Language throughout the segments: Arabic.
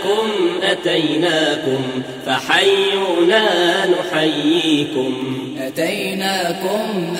أتيناكم فحيونا نحييكم. أتيناكم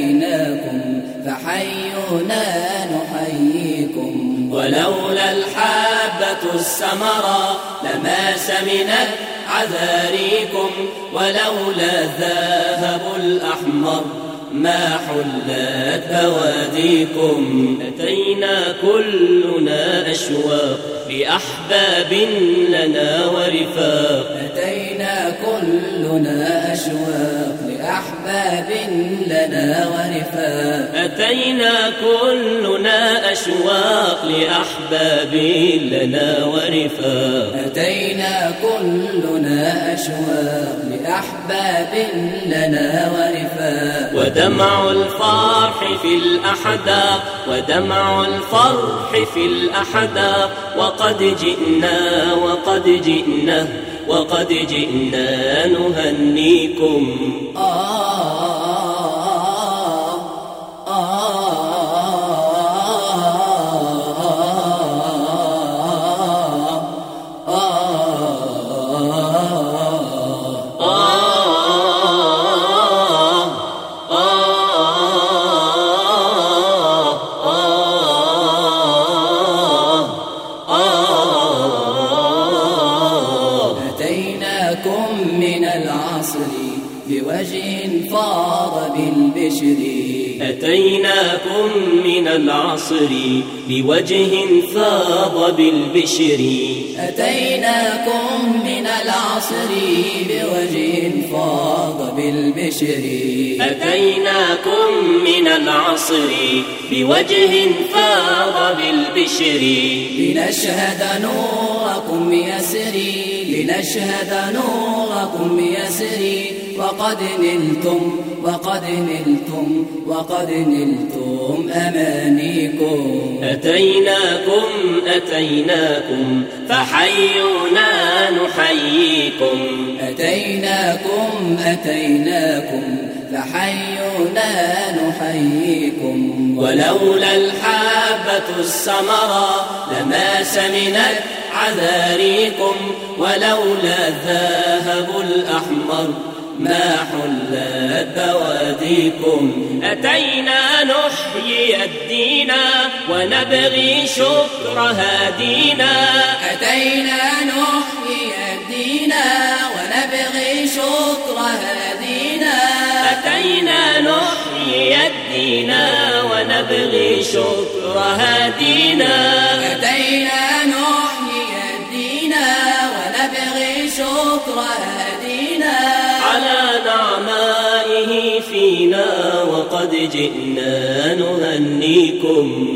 فحيونا نحييكم. ولولا الحابة السمراء لما سمنت عذاريكم، ولولا الذهب الأحمر ما حلت بواديكم. أتينا كلنا أشواق لأحباب لنا ورفاق. أتينا كلنا أشواق لأحباب لنا ورفاق. أتينا كلنا أشواق لأحباب لنا ورفاق. أتينا كلنا أشواق لأحباب لنا ورفاق. ودمع الفرح في الأحداق، ودمع الفرح في الأحداق، وقد جئنا وقد جئنا نهنيكم. أتيناكم من العصر بوجه فاض بالبشر. أتيناكم من العصر بوجه فاض بالبشر. أتيناكم من العصر بوجه فاض بالبشر. أتيناكم من العصر بوجه فاض بالبشر. لنشهد نوركم يسري، لنشهد نوركم يسري، وقد نلتم أمانيكم. أتيناكم فحيونا نحييكم. أتيناكم فحيونا نحييكم. ولولا الحابة السمراء لما سمنت عذاريكم، ولولا الذهب الأحمر ما حلت بواديكم. أتينا نحيي الدين ونبغي شكر هادينا. أتينا نحيي الدين ونبغي شكر هادينا. أتينا نحيي الدين ونبغي شكر هادينا. أتينا نحيي الدين ونبغي شكر هادينا. على نعمائه فينا وقد جئنا نهنيكم.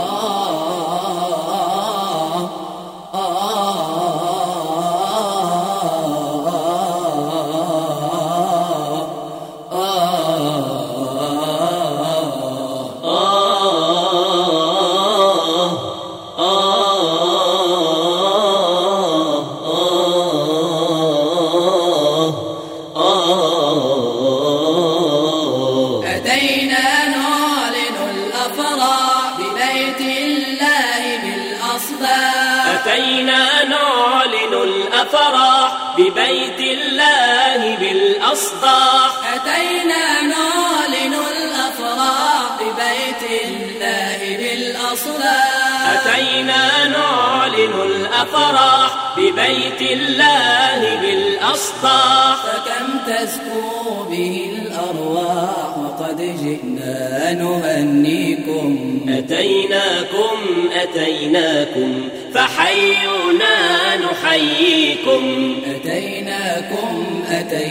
أتينا نعلن الأفراح ببيت الله بالأصداق. أتينا نعلن الأفراح ببيت الله بالأصداق. أتينا نعلن الأفراح ببيت الله بالأصداق. أتينا نعلن الأفراح ببيت الله بالأصداق. فكم تزكو به الأرواح وقد جئنا نهنيكم. أتيناكم فحيونا نحييكم. أتيناكم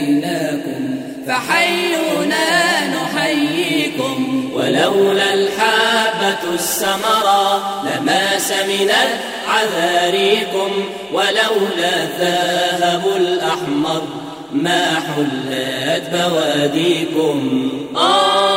فحيونا نحييكم. ولولا الحابة السمراء لما سمنت عذاريكم، ولولا الذهب الأحمر ما حلت بواديكم.